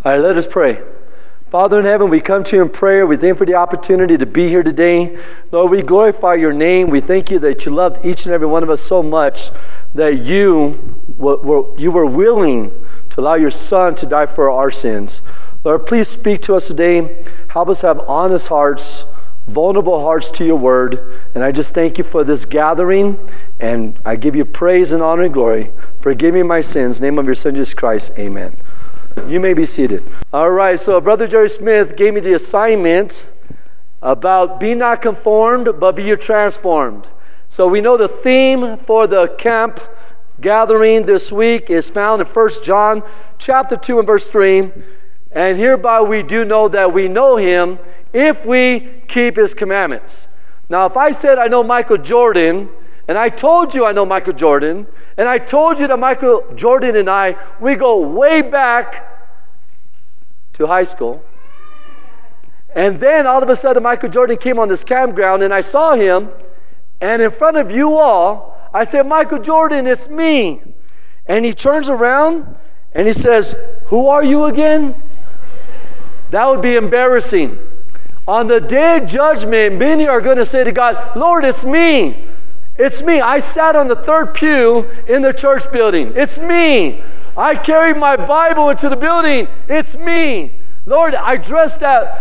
All right, let us pray. Father in heaven, we come to you in prayer. We thank you for the opportunity to be here today. Lord, we glorify your name. We thank you that you loved each and every one of us so much that you were willing to allow your Son to die for our sins. Lord, please speak to us today. Help us have honest hearts, vulnerable hearts to your word. And I just thank you for this gathering. And I give you praise and honor and glory. Forgive me my sins. In the name of your Son, Jesus Christ. Amen. You may be seated. All right, so Brother Jerry Smith gave me the assignment about be not conformed, but be ye transformed. So we know the theme for the camp gathering this week is found in 1 John chapter 2 and verse 3. And hereby we do know that we know him if we keep his commandments. Now, if I said I know Michael Jordan, and I told you I know Michael Jordan, and I told you that Michael Jordan and I, we go way back to high school. And then all of a sudden Michael Jordan came on this campground and I saw him, and in front of you all, I said, Michael Jordan, it's me. And he turns around and he says, who are you again? That would be embarrassing. On the day of judgment, many are going to say to God, Lord, it's me. It's me. I sat on the third pew in the church building. It's me. I carried my Bible into the building. It's me. Lord, I dressed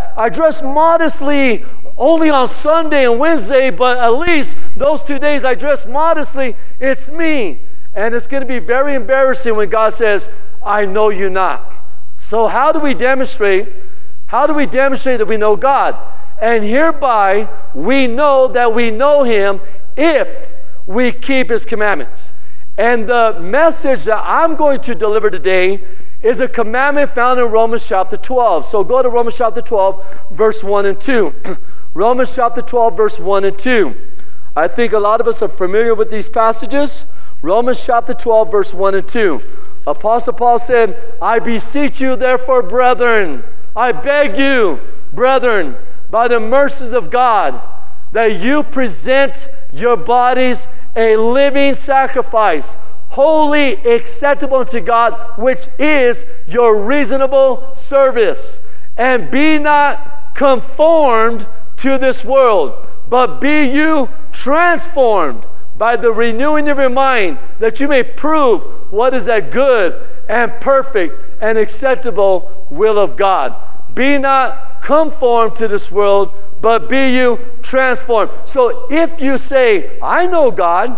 modestly only on Sunday and Wednesday, but at least those 2 days I dressed modestly. It's me. And it's going to be very embarrassing when God says, I know you not. So how do we demonstrate? How do we demonstrate that we know God? And hereby we know that we know him if we keep his commandments. And the message that I'm going to deliver today is a commandment found in Romans chapter 12. So go to Romans chapter 12, verse 1 and 2. Romans chapter 12, verse 1 and 2. I think a lot of us are familiar with these passages. Romans chapter 12, verse 1 and 2. Apostle Paul said, I beseech you therefore, brethren, I beg you, brethren, by the mercies of God, that you present your bodies a living sacrifice, holy, acceptable unto God, which is your reasonable service. And be not conformed to this world, but be you transformed by the renewing of your mind, that you may prove what is that good and perfect and acceptable will of God. Be not conformed to this world, but be you transformed. So if you say, I know God,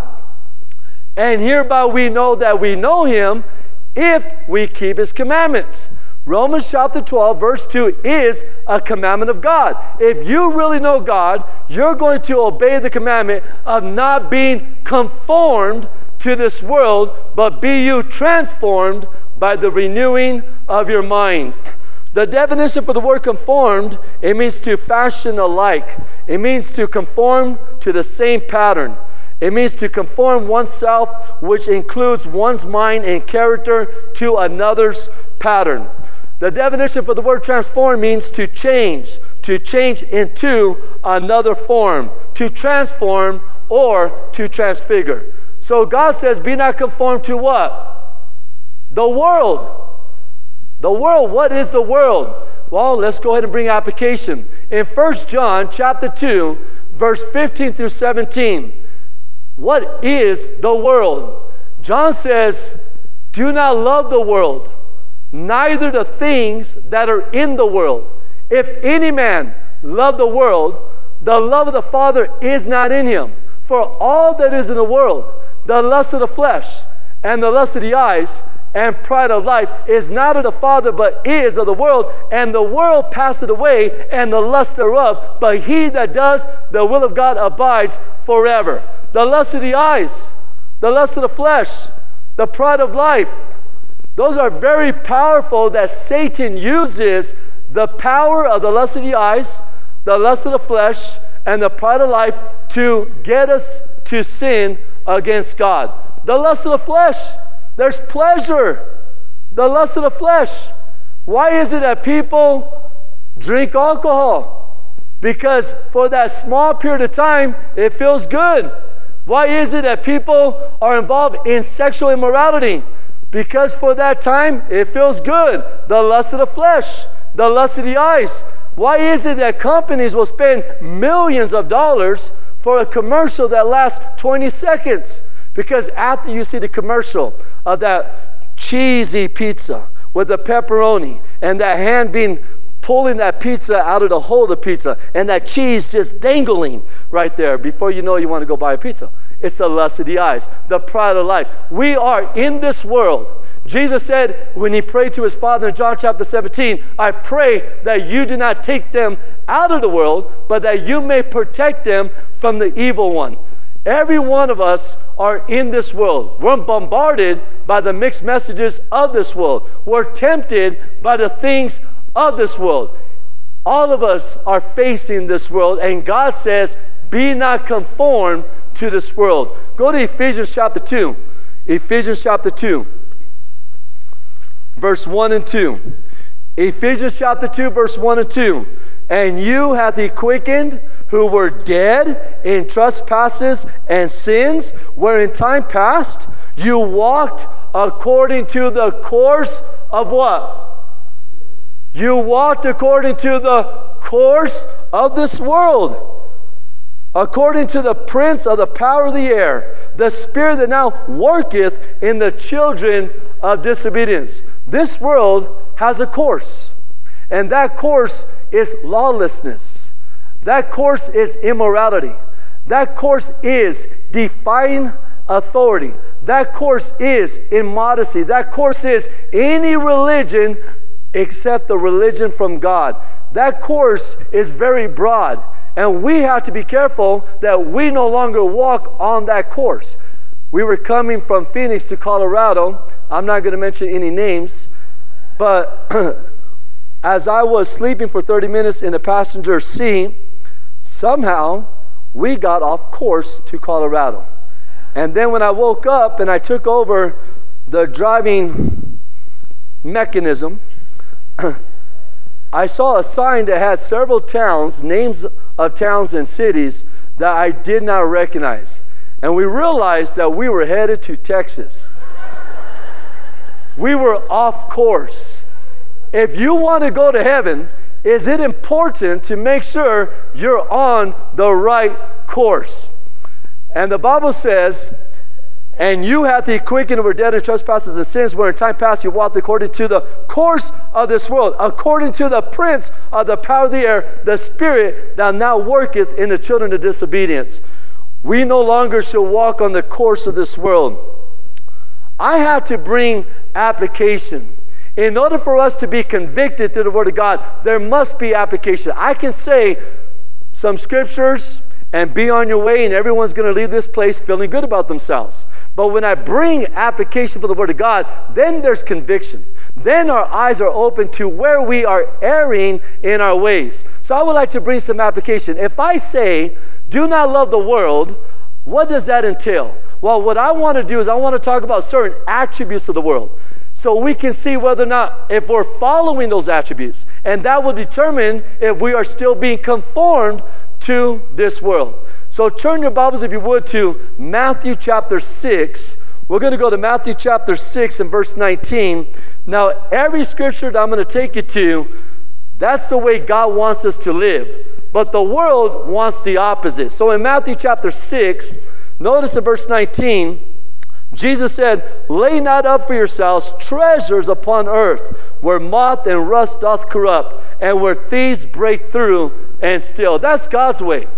and hereby we know that we know him, if we keep his commandments. Romans chapter 12, verse 2 is a commandment of God. If you really know God, you're going to obey the commandment of not being conformed to this world, but be you transformed by the renewing of your mind. The definition for the word conformed, it means to fashion alike. It means to conform to the same pattern. It means to conform oneself, which includes one's mind and character, to another's pattern. The definition for the word transform means to change into another form, to transform or to transfigure. So God says, be not conformed to what? The world. The world, what is the world? Well, let's go ahead and bring application. In 1 John chapter 2, verse 15 through 17, what is the world? John says, do not love the world, neither the things that are in the world. If any man love the world, the love of the Father is not in him. For all that is in the world, the lust of the flesh, and the lust of the eyes, and pride of life, is not of the Father, but is of the world. And the world passeth away, and the lust thereof. But he that does the will of God abides forever. The lust of the eyes, the lust of the flesh, the pride of life, those are very powerful, that Satan uses the power of the lust of the eyes, the lust of the flesh, and the pride of life to get us to sin against God. The lust of the flesh, there's pleasure. The lust of the flesh. Why is it that people drink alcohol? Because for that small period of time, it feels good. Why is it that people are involved in sexual immorality? Because for that time, it feels good. The lust of the flesh, the lust of the eyes. Why is it that companies will spend millions of dollars for a commercial that lasts 20 seconds? Because after you see the commercial of that cheesy pizza with the pepperoni and that hand pulling that pizza out of the hole of the pizza and that cheese just dangling right there, before you know, you want to go buy a pizza. It's the lust of the eyes, the pride of life. We are in this world. Jesus said when he prayed to his Father in John chapter 17, I pray that you do not take them out of the world, but that you may protect them from the evil one. Every one of us are in this world. We're bombarded by the mixed messages of this world. We're tempted by the things of this world. All of us are facing this world, and God says, be not conformed to this world. Go to Ephesians chapter 2. Ephesians chapter 2, verse 1 and 2. Ephesians chapter 2, verse 1 and 2. And you hath he quickened, who were dead in trespasses and sins, where in time past you walked according to the course of what? You walked according to the course of this world, according to the prince of the power of the air, the spirit that now worketh in the children of disobedience. This world has a course, and that course is lawlessness. That course is immorality. That course is defying authority. That course is immodesty. That course is any religion except the religion from God. That course is very broad, and we have to be careful that we no longer walk on that course. We were coming from Phoenix to Colorado. I'm not going to mention any names, but as I was sleeping for 30 minutes in the passenger seat, somehow we got off course to Colorado. And then when I woke up and I took over the driving mechanism, I saw a sign that had several towns, names of towns and cities that I did not recognize. And we realized that we were headed to Texas. We were off course. If you want to go to heaven, is it important to make sure you're on the right course? And the Bible says, and you hath he quickened, who were dead in trespasses and sins, where in time past you walked according to the course of this world, according to the prince of the power of the air, the spirit that now worketh in the children of disobedience. We no longer shall walk on the course of this world. I have to bring application. In order for us to be convicted through the Word of God, there must be application. I can say some scriptures and be on your way, and everyone's going to leave this place feeling good about themselves. But when I bring application for the Word of God, then there's conviction. Then our eyes are open to where we are erring in our ways. So I would like to bring some application. If I say, do not love the world, what does that entail? Well, what I want to do is I want to talk about certain attributes of the world, so we can see whether or not if we're following those attributes. And that will determine if we are still being conformed to this world. So turn your Bibles, if you would, to Matthew chapter 6. We're going to go to Matthew chapter 6 and verse 19. Now, every scripture that I'm going to take you to, that's the way God wants us to live. But the world wants the opposite. So in Matthew chapter 6, notice in verse 19, Jesus said, lay not up for yourselves treasures upon earth, where moth and rust doth corrupt, and where thieves break through and steal. That's God's way.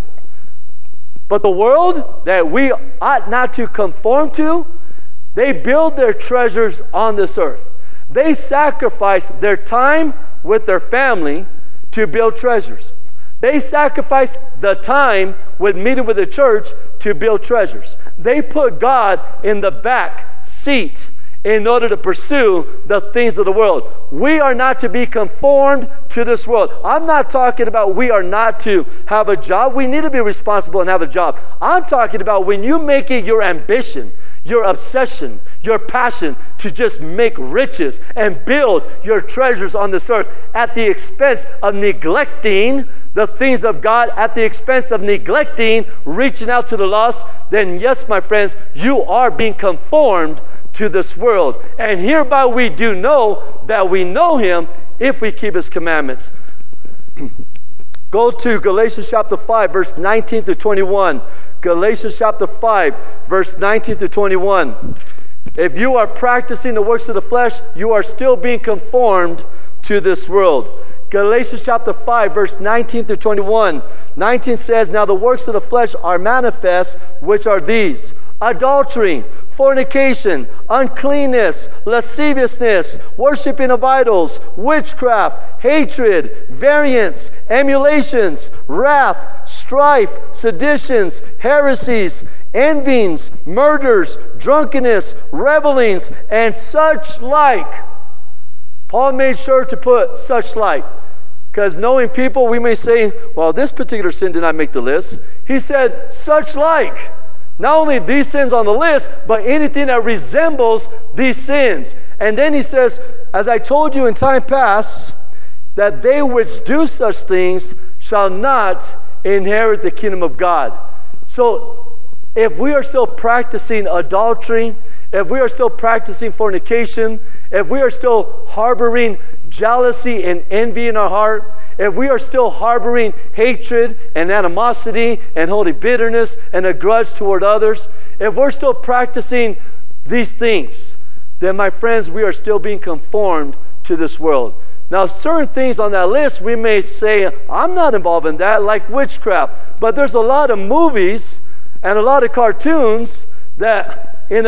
But the world that we ought not to conform to, they build their treasures on this earth. They sacrifice their time with their family to build treasures. They sacrifice the time with meeting with the church to build treasures. They put God in the back seat in order to pursue the things of the world. We are not to be conformed to this world. I'm not talking about we are not to have a job. We need to be responsible and have a job. I'm talking about when you make it your ambition, your obsession, your passion to just make riches and build your treasures on this earth at the expense of neglecting the things of God, at the expense of neglecting reaching out to the lost, then yes, my friends, you are being conformed to this world. And hereby we do know that we know him if we keep his commandments. Go to Galatians chapter 5, verse 19 through 21. Galatians chapter 5, verse 19 through 21. If you are practicing the works of the flesh, you are still being conformed to this world. Galatians chapter 5, verse 19 through 21. 19 says, now the works of the flesh are manifest, which are these: adultery, fornication, uncleanness, lasciviousness, worshiping of idols, witchcraft, hatred, variance, emulations, wrath, strife, seditions, heresies, envyings, murders, drunkenness, revelings, and such like. Paul made sure to put such like, because knowing people, we may say, well, this particular sin did not make the list. He said, such like. Not only these sins on the list, but anything that resembles these sins. And then he says, as I told you in time past, that they which do such things shall not inherit the kingdom of God. So if we are still practicing adultery, if we are still practicing fornication, if we are still harboring jealousy and envy in our heart, if we are still harboring hatred and animosity and holding bitterness and a grudge toward others, if we're still practicing these things, then my friends, we are still being conformed to this world. Now, certain things on that list, we may say, I'm not involved in that, like witchcraft. But there's a lot of movies and a lot of cartoons that in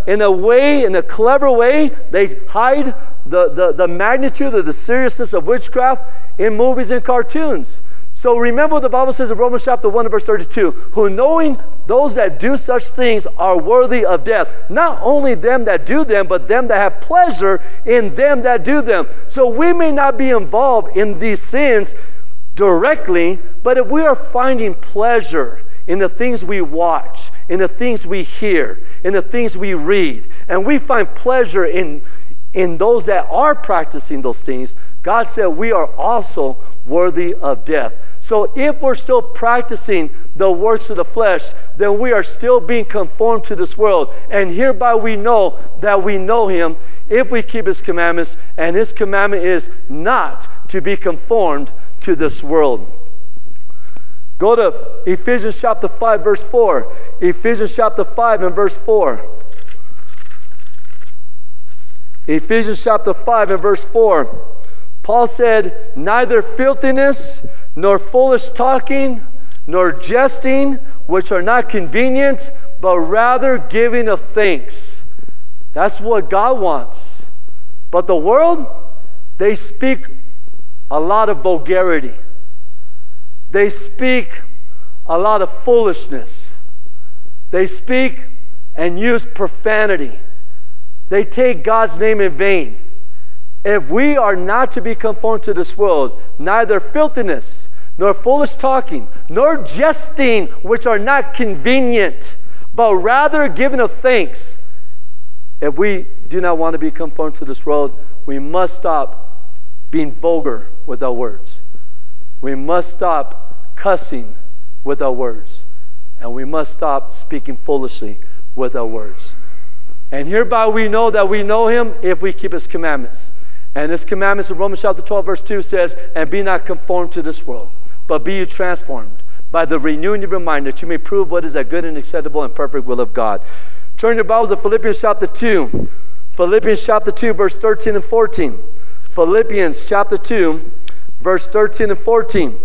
a clever way, they hide the magnitude of the seriousness of witchcraft in movies and cartoons. So remember what the Bible says in Romans chapter 1 verse 32, who knowing those that do such things are worthy of death. Not only them that do them, but them that have pleasure in them that do them. So we may not be involved in these sins directly, but if we are finding pleasure in the things we watch, in the things we hear, in the things we read, and we find pleasure in those that are practicing those things, God said we are also worthy of death. So if we're still practicing the works of the flesh, then we are still being conformed to this world. And hereby we know that we know him if we keep his commandments, and his commandment is not to be conformed to this world. Go to Ephesians chapter 5, verse 4. Ephesians chapter 5 and verse 4. Ephesians chapter 5 and verse 4. Paul said, neither filthiness, nor foolish talking, nor jesting, which are not convenient, but rather giving of thanks. That's what God wants. But the world, they speak a lot of vulgarity. They speak a lot of foolishness. They speak and use profanity. They take God's name in vain. If we are not to be conformed to this world, neither filthiness, nor foolish talking, nor jesting, which are not convenient, but rather giving of thanks. If we do not want to be conformed to this world, we must stop being vulgar with our words. We must stop cussing with our words. And we must stop speaking foolishly with our words. And hereby we know that we know him if we keep his commandments. And his commandments in Romans chapter 12 verse 2 says, and be not conformed to this world, but be you transformed by the renewing of your mind, that you may prove what is that good and acceptable and perfect will of God. Turn your Bibles to Philippians chapter 2. Philippians chapter 2 verse 13 and 14. Philippians chapter 2 verse 13 and 14.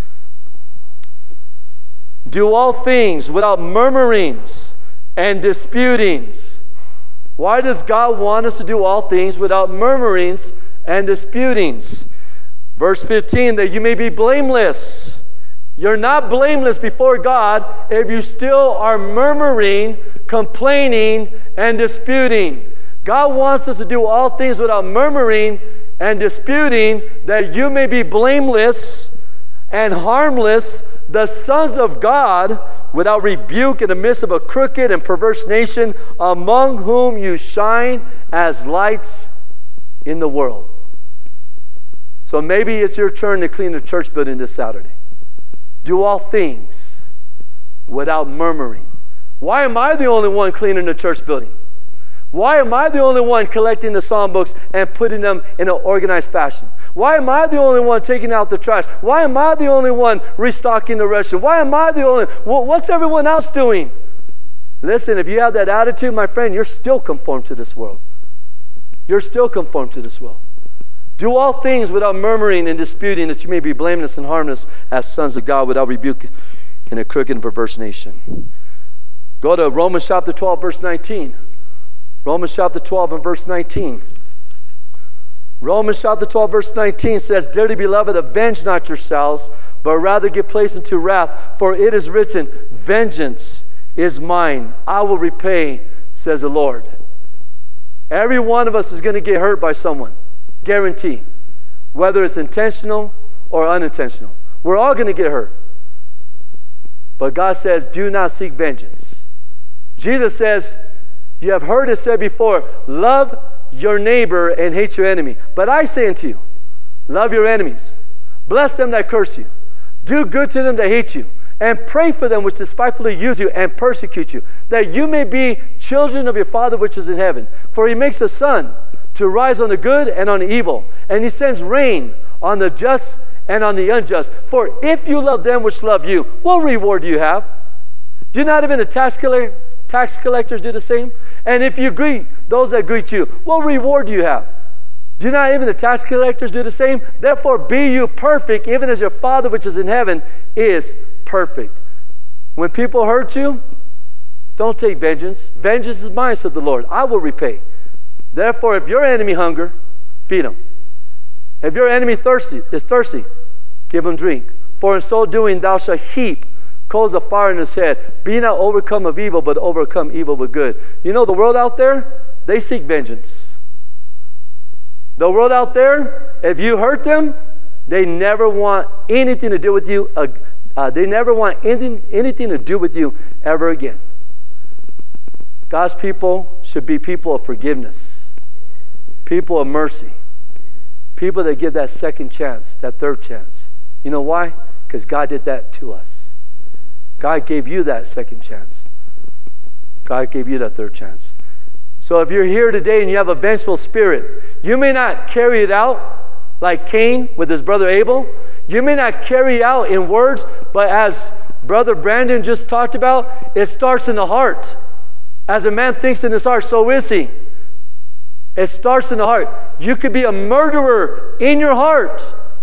Do all things without murmurings and disputings. Why does God want us to do all things without murmurings and disputings? Verse 15, that you may be blameless. You're not blameless before God if you still are murmuring, complaining, and disputing. God wants us to do all things without murmuring and disputing, that you may be blameless and harmless, the sons of God, without rebuke in the midst of a crooked and perverse nation, among whom you shine as lights in the world. So maybe it's your turn to clean the church building this Saturday. Do all things without murmuring. Why am I the only one cleaning the church building? Why am I the only one collecting the psalm books and putting them in an organized fashion? Why am I the only one taking out the trash? Why am I the only one restocking the restroom? Why am I the only what's everyone else doing? Listen, if you have that attitude, my friend, you're still conformed to this world. You're still conformed to this world. Do all things without murmuring and disputing, that you may be blameless and harmless as sons of God, without rebuke in a crooked and perverse nation. Go to Romans chapter 12, verse 19. Romans chapter 12 and verse 19. Romans chapter 12, verse 19 says, Dearly beloved, avenge not yourselves, but rather give place unto wrath. For it is written, Vengeance is mine, I will repay, says the Lord. Every one of us is going to get hurt by someone. Guarantee. Whether it's intentional or unintentional. We're all going to get hurt. But God says, do not seek vengeance. Jesus says, you have heard it said before, love your neighbor and hate your enemy. But I say unto you, love your enemies. Bless them that curse you. Do good to them that hate you. And pray for them which despitefully use you and persecute you, that you may be children of your Father which is in heaven. For he makes the sun to rise on the good and on the evil, and he sends rain on the just and on the unjust. For if you love them which love you, what reward do you have? Do not even the tax collectors do the same? And if you greet those that greet you, what reward do you have? Do not even the tax collectors do the same? Therefore be you perfect, even as your Father which is in heaven is perfect. When people hurt you, don't take vengeance. Vengeance is mine, said the Lord. I will repay. Therefore, if your enemy hunger, feed him. If your enemy is thirsty, give him drink. For in so doing, thou shalt heap coals of fire in his head. Be not overcome of evil, but overcome evil with good. You know, the world out there, they seek vengeance. The world out there, if you hurt them, they never want anything to do with you. They never want anything to do with you ever again. God's people should be people of forgiveness, people of mercy, people that give that second chance, that third chance. You know why? Because God did that to us. God gave you that second chance. God gave you that third chance. So if you're here today and you have a vengeful spirit, you may not carry it out like Cain with his brother Abel. You may not carry out in words, but as Brother Brandon just talked about, it starts in the heart. As a man thinks in his heart, so is he. It starts in the heart. You could be a murderer in your heart.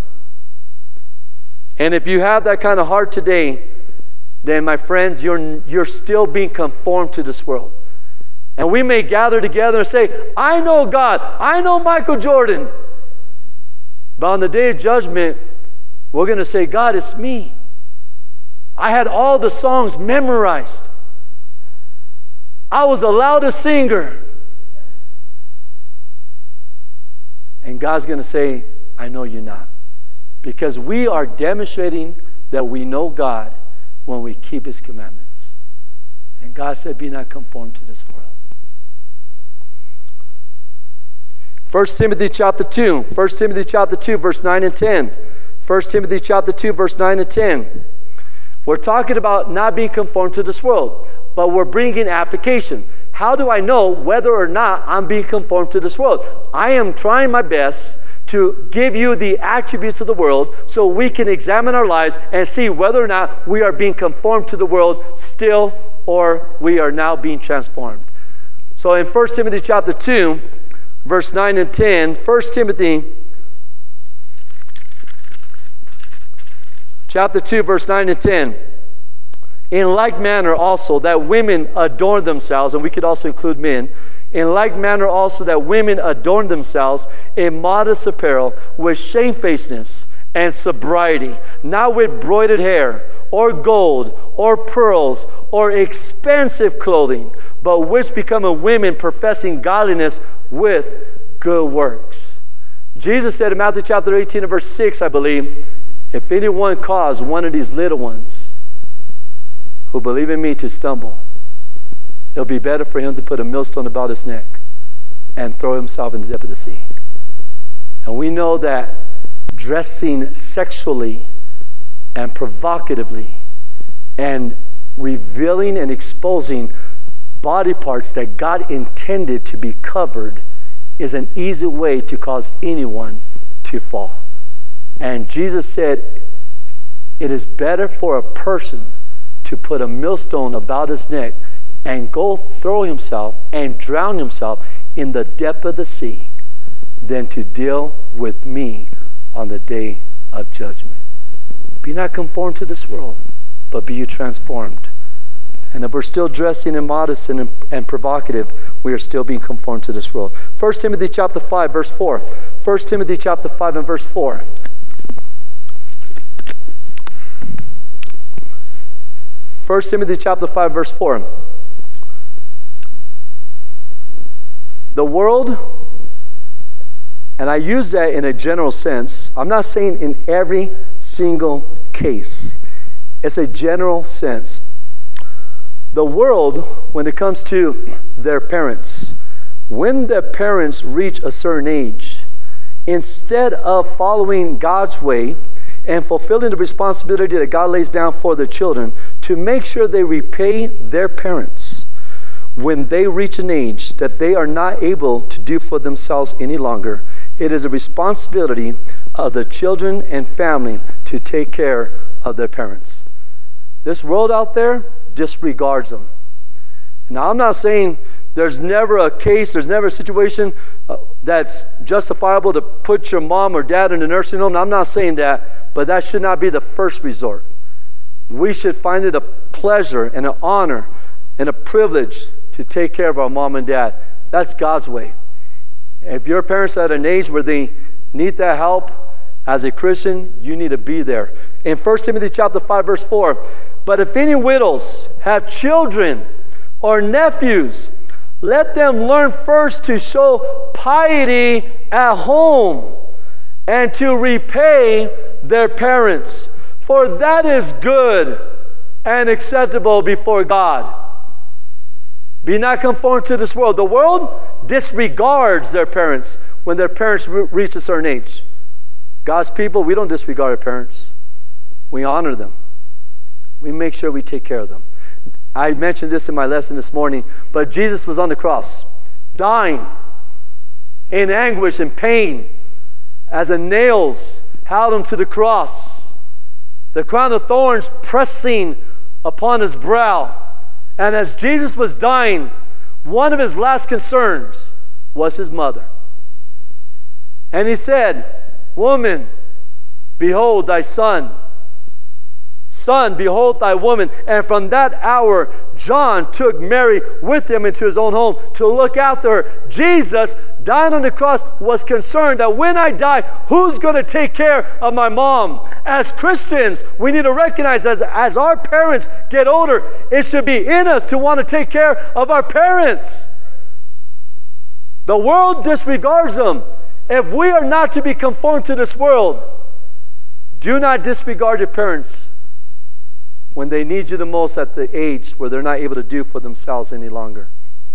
And if you have that kind of heart today, then my friends, you're still being conformed to this world. And we may gather together and say, I know God, I know Michael Jordan. But on the day of judgment, we're going to say, God, it's me. I had all the songs memorized. I was the loudest singer. And God's going to say, I know you're not. Because we are demonstrating that we know God when we keep his commandments. And God said, be not conformed to this world. 1 Timothy chapter 2. 1 Timothy chapter 2, verse 9 and 10. 1 Timothy chapter 2, verse 9 and 10. We're talking about not being conformed to this world, but we're bringing application. How do I know whether or not I'm being conformed to this world? I am trying my best to give you the attributes of the world so we can examine our lives and see whether or not we are being conformed to the world still, or we are now being transformed. So in 1 Timothy chapter 2, verse 9 and 10, 1 Timothy chapter 2, verse 9 and 10. In like manner also that women adorn themselves, and we could also include men, in like manner also that women adorn themselves in modest apparel with shamefacedness and sobriety, not with broided hair or gold or pearls or expensive clothing, but which become women professing godliness with good works. Jesus said in Matthew chapter 18 and verse 6, I believe, if anyone cause one of these little ones who believe in me to stumble, it'll be better for him to put a millstone about his neck and throw himself in the depth of the sea. And we know that dressing sexually and provocatively and revealing and exposing body parts that God intended to be covered is an easy way to cause anyone to fall. And Jesus said, it is better for a person to put a millstone about his neck and go throw himself and drown himself in the depth of the sea than to deal with me on the day of judgment. Be not conformed to this world, but be you transformed. And if we're still dressing immodest and provocative, we are still being conformed to this world. 1 Timothy chapter 5, verse 4. 1 Timothy chapter 5 and verse 4. 1 Timothy chapter 5, verse 4. The world, and I use that in a general sense. I'm not saying in every single case. It's a general sense. The world, when it comes to their parents, when their parents reach a certain age, instead of following God's way and fulfilling the responsibility that God lays down for their children to make sure they repay their parents when they reach an age that they are not able to do for themselves any longer, it is a responsibility of the children and family to take care of their parents. This world out there disregards them. Now, I'm not saying there's never a case, there's never a situation that's justifiable to put your mom or dad in a nursing home. Now, I'm not saying that, but that should not be the first resort. We should find it a pleasure and an honor and a privilege to take care of our mom and dad. That's God's way. If your parents are at an age where they need that help, as a Christian, you need to be there. In 1 Timothy chapter 5, verse 4, but if any widows have children or nephews, let them learn first to show piety at home and to repay their parents, for that is good and acceptable before God. Be not conformed to this world. The world disregards their parents when their parents reach a certain age. God's people, we don't disregard our parents. We honor them. We make sure we take care of them. I mentioned this in my lesson this morning, but Jesus was on the cross, dying in anguish and pain as the nails held him to the cross. The crown of thorns pressing upon his brow. And as Jesus was dying, one of his last concerns was his mother. And he said, woman, behold thy son. Son, behold thy woman. And from that hour, John took Mary with him into his own home to look after her. Jesus, dying on the cross, was concerned that when I die, who's going to take care of my mom? As Christians, we need to recognize as our parents get older, it should be in us to want to take care of our parents. The world disregards them. If we are not to be conformed to this world, do not disregard your parents when they need you the most at the age where they're not able to do for themselves any longer.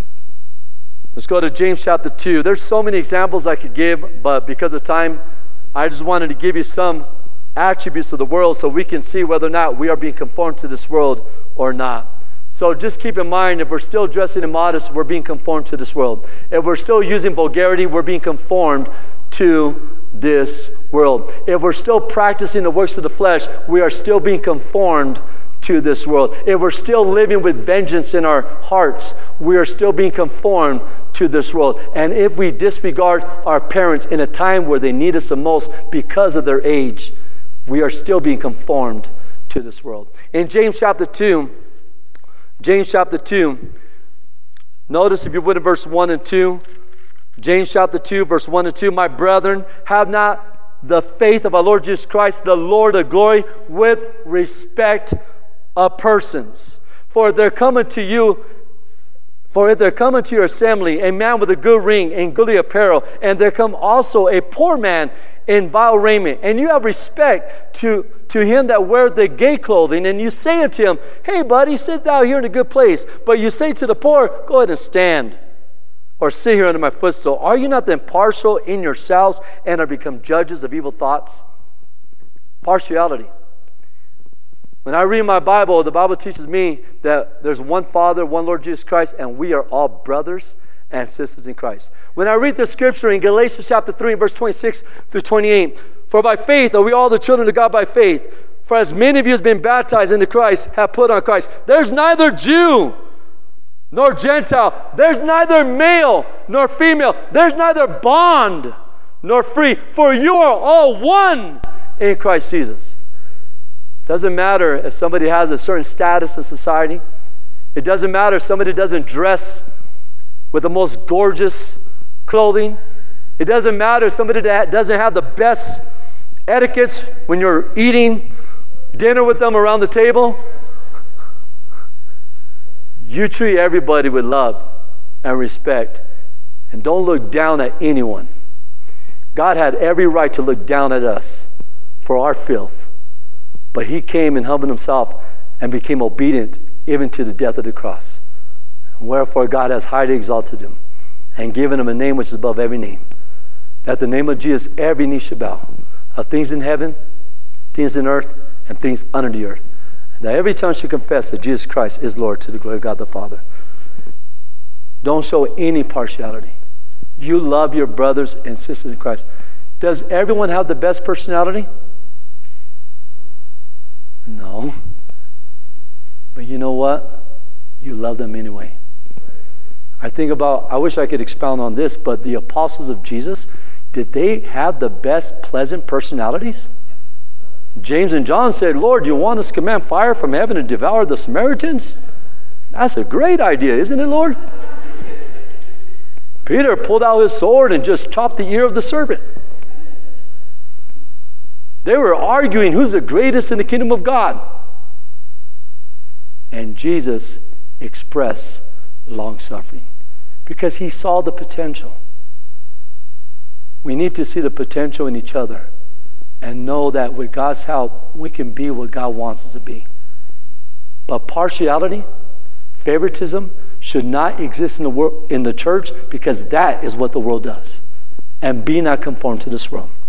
Let's go to James chapter 2. There's so many examples I could give, but because of time, I just wanted to give you some attributes of the world so we can see whether or not we are being conformed to this world or not. So just keep in mind, if we're still dressing immodest, we're being conformed to this world. If we're still using vulgarity, we're being conformed to this world. If we're still practicing the works of the flesh, we are still being conformed to this world. If we're still living with vengeance in our hearts, we are still being conformed to this world. And if we disregard our parents in a time where they need us the most because of their age, we are still being conformed to this world. In James chapter 2, notice if you would in verse 1 and 2, James chapter 2, verse 1 and 2, my brethren, have not the faith of our Lord Jesus Christ, the Lord of glory, with respect of persons. For if there come unto your assembly a man with a good ring and goodly apparel, and there come also a poor man in vile raiment, and you have respect to him that weareth the gay clothing, and you say unto him, hey buddy, sit thou here in a good place. But you say to the poor, go ahead and stand, or sit here under my footstool. Are you not then partial in yourselves, and are become judges of evil thoughts? Partiality. When I read my Bible, the Bible teaches me that there's one Father, one Lord Jesus Christ, and we are all brothers and sisters in Christ. When I read the scripture in Galatians chapter 3, verse 26 through 28, for by faith are we all the children of God by faith. For as many of you as been baptized into Christ have put on Christ. There's neither Jew nor Gentile. There's neither male nor female. There's neither bond nor free. For you are all one in Christ Jesus. Doesn't matter if somebody has a certain status in society. It doesn't matter if somebody doesn't dress with the most gorgeous clothing. It doesn't matter if somebody that doesn't have the best etiquettes when you're eating dinner with them around the table. You treat everybody with love and respect, and don't look down at anyone. God had every right to look down at us for our filth, but he came and humbled himself and became obedient even to the death of the cross. Wherefore God has highly exalted him and given him a name which is above every name, that the name of Jesus every knee should bow, of things in heaven, things in earth, and things under the earth, and that every tongue should confess that Jesus Christ is Lord, to the glory of God the Father. Don't show any partiality. You love your brothers and sisters in Christ. Does everyone have the best personality? No. But you know what? You love them anyway. I wish I could expound on this, but the apostles of Jesus, did they have the best pleasant personalities? James and John said, Lord, you want us to command fire from heaven to devour the Samaritans? That's a great idea, isn't it, Lord? Peter pulled out his sword and just chopped the ear of the serpent. They were arguing who's the greatest in the kingdom of God. And Jesus expressed long-suffering because he saw the potential. We need to see the potential in each other and know that with God's help, we can be what God wants us to be. But partiality, favoritism, should not exist in the world, in the church, because that is what the world does. And be not conformed to this world.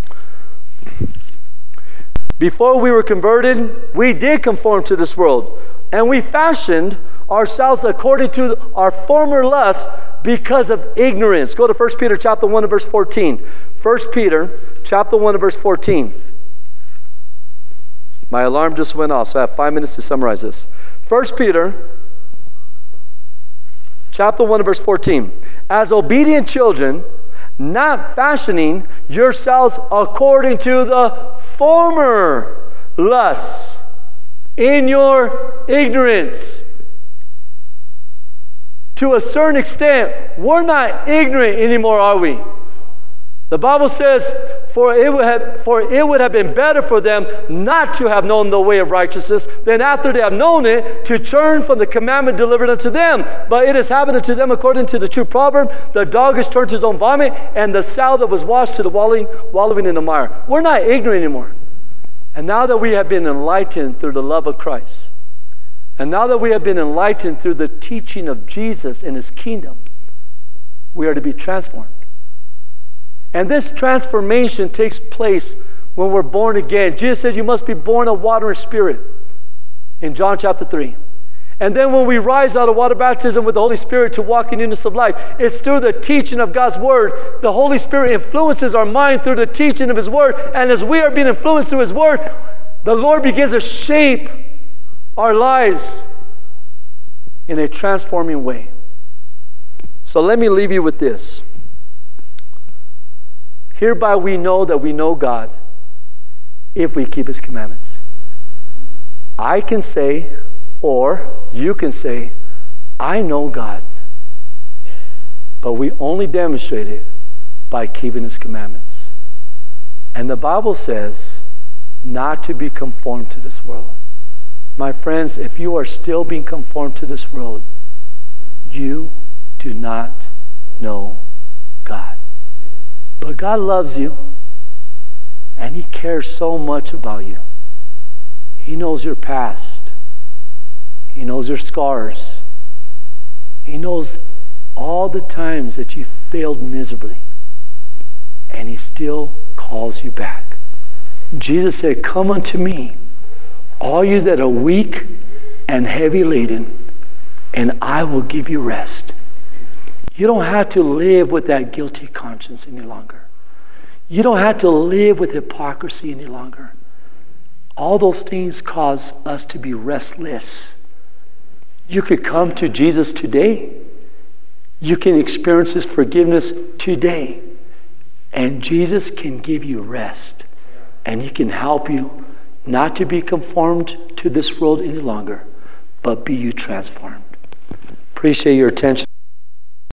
Before we were converted, we did conform to this world, and we fashioned ourselves according to our former lusts because of ignorance. Go to 1 Peter chapter 1 and verse 14. 1 Peter chapter 1 and verse 14. My alarm just went off, so I have 5 minutes to summarize this. 1 Peter chapter 1 and verse 14. As obedient children, not fashioning yourselves according to the former lusts in your ignorance. To a certain extent, we're not ignorant anymore, are we? The Bible says, for it would have been better for them not to have known the way of righteousness than after they have known it to turn from the commandment delivered unto them. But it has happened unto them according to the true proverb, the dog is turned to his own vomit, and the sow that was washed to the wallowing in the mire. We're not ignorant anymore. And now that we have been enlightened through the love of Christ, and now that we have been enlightened through the teaching of Jesus and his kingdom, we are to be transformed. And this transformation takes place when we're born again. Jesus says you must be born of water and spirit in John chapter 3. And then when we rise out of water baptism with the Holy Spirit to walk in newness of life, it's through the teaching of God's word. The Holy Spirit influences our mind through the teaching of his word. And as we are being influenced through his word, the Lord begins to shape our lives in a transforming way. So let me leave you with this. Hereby we know that we know God if we keep his commandments. I can say, or you can say, I know God. But we only demonstrate it by keeping his commandments. And the Bible says not to be conformed to this world. My friends, if you are still being conformed to this world, you do not know God. But God loves you, and he cares so much about you. He knows your past. He knows your scars. He knows all the times that you failed miserably, and he still calls you back. Jesus said, come unto me, all you that are weak and heavy laden, and I will give you rest. You don't have to live with that guilty conscience any longer. You don't have to live with hypocrisy any longer. All those things cause us to be restless. You could come to Jesus today. You can experience His forgiveness today. And Jesus can give you rest. And He can help you not to be conformed to this world any longer, but be you transformed. Appreciate your attention.